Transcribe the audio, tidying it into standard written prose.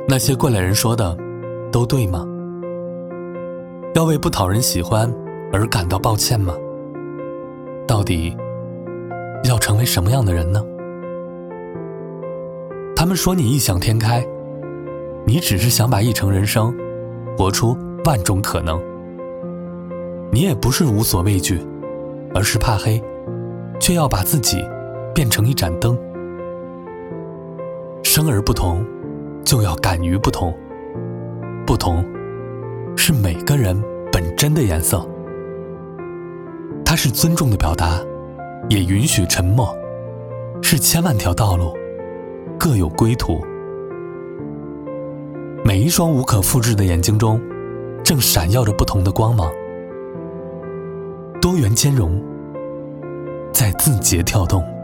那些过来人说的都对吗？要为不讨人喜欢而感到抱歉吗？到底要成为什么样的人呢？他们说你异想天开，你只是想把一程人生活出万种可能。你也不是无所畏惧，而是怕黑，却要把自己变成一盏灯。生而不同，就要敢于不同。不同是每个人本真的颜色，它是尊重的表达，也允许沉默，是千万条道路各有归途。每一双无可复制的眼睛中正闪耀着不同的光芒，多元兼容在字节跳动。